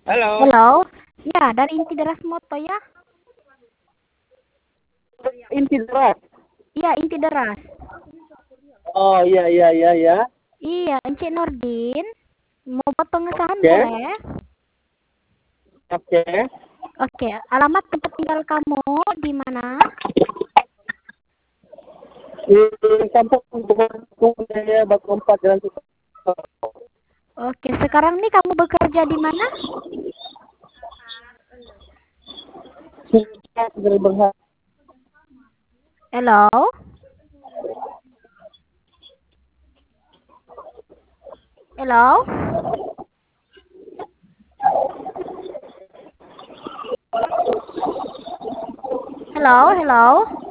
Halo, Halo, ya dari Inti Deras Moto ya. Inti Deras. Iya, Inti Deras. Oh iya iya iya ya. Iya, Encik Nordin. Mau buat pengesahan Oke, boleh? oke. Oke, alamat tempat tinggal kamu di mana? Di kampung Budaya Batu Empat Jalan Suta. Oke, sekarang nih kamu bekerja di mana? Suka segera berhak. Halo, halo, halo, halo.